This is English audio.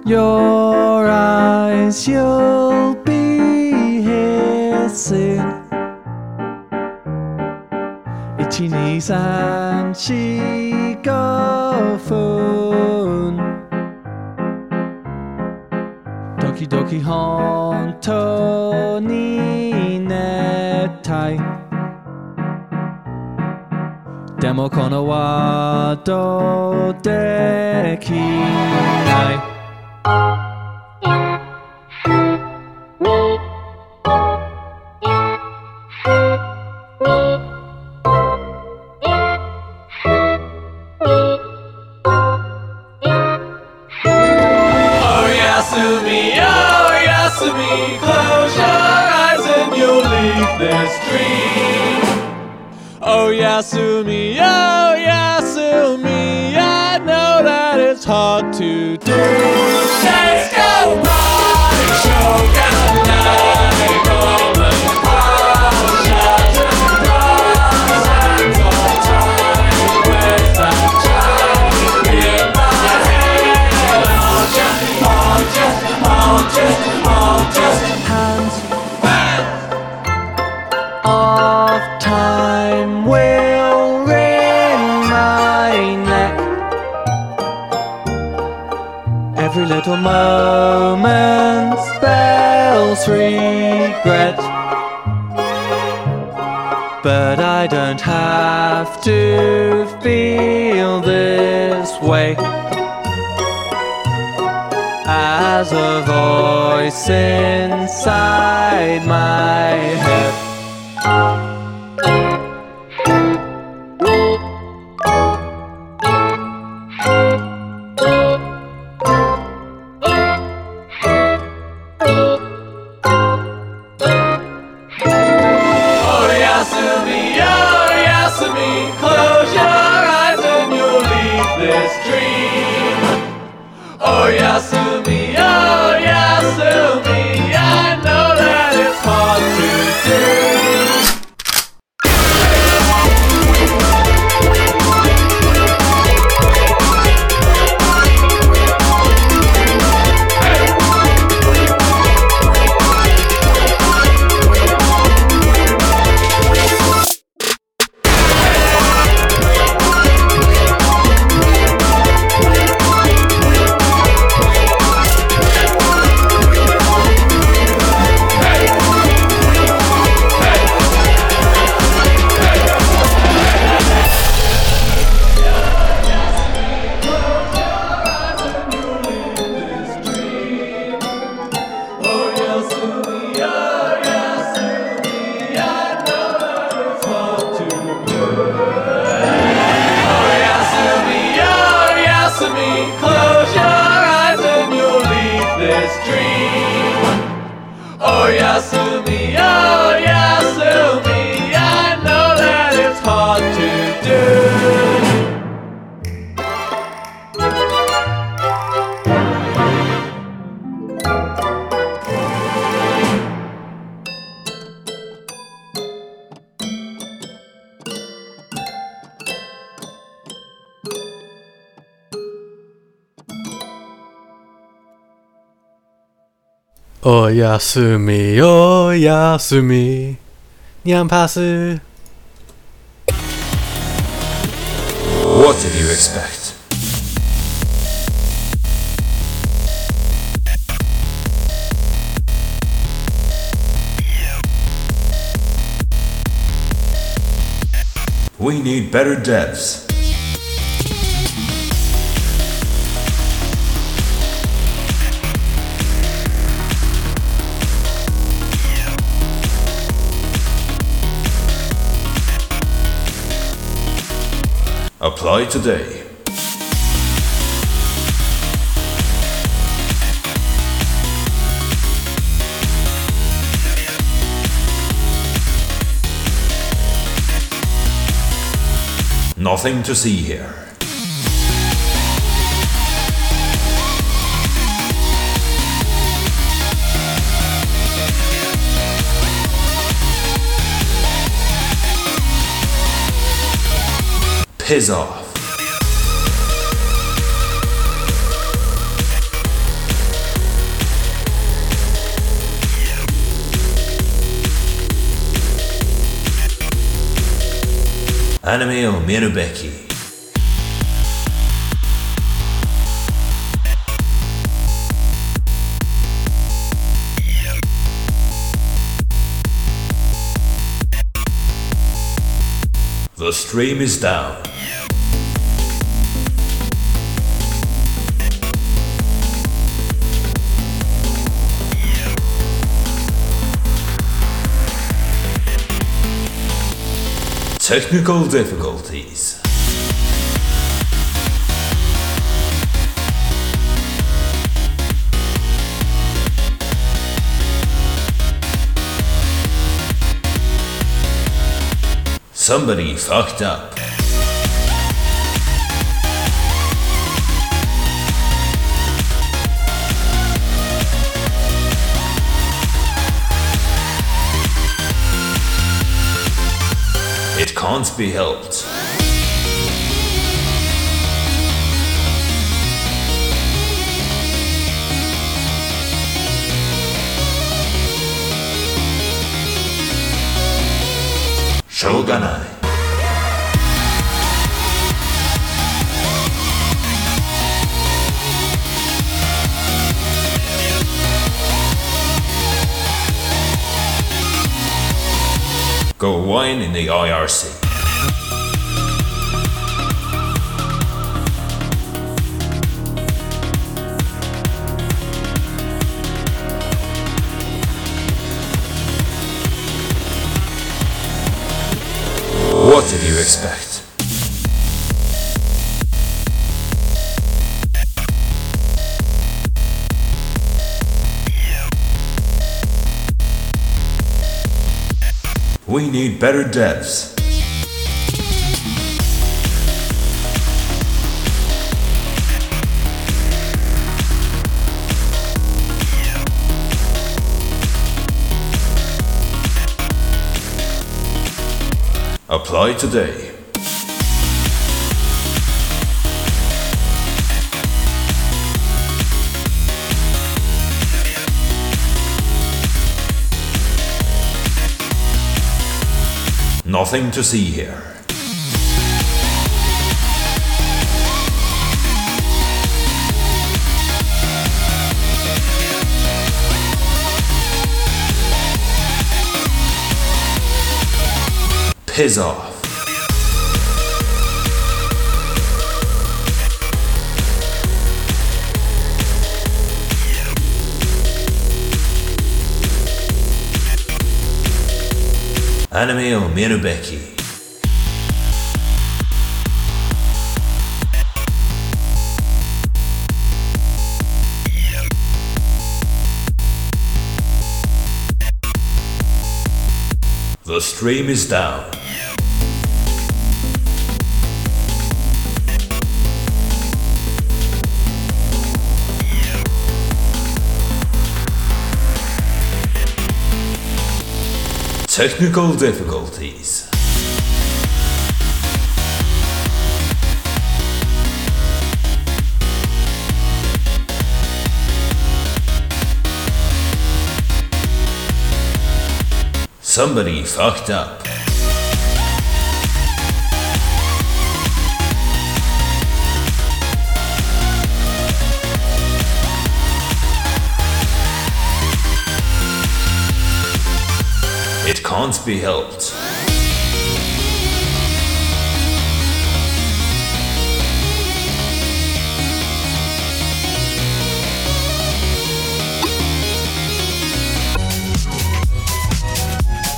your eyes, you'll be here soon. 1,2,3,4,5ドキドキ本当に寝たい。でもこのワードできない。 Close your eyes and you'll leave this dream. Oh Yasumi, I know that it's hard to do. Let's go party, shogun night, woman, shadows cross hands all time. Where's that child? In my head, all just hands of time will wring my neck. Every little moment spells regret, but I don't have to feel this way. As a voice inside my head Oh Yasumi, close your eyes and you'll leave this dream. Oh Yasumi, I know that it's hard to do. Close your eyes and you'll leave this dream. Oh Yasumi, I know that it's hard to do. Oh Yasumi, Nyan Pasu. What did you expect? We need better devs. Apply today. Nothing to see here. Piss off. Anime o Mirubeki. The stream is down. Technical difficulties. Somebody fucked up. It can't be helped. Shogunai. Go wine in the IRC. What did you expect? We need better devs. Apply today. Nothing to see here. Piss off. Anime o Mirubeki. The stream is down. Technical difficulties. Somebody fucked up. It can't be helped.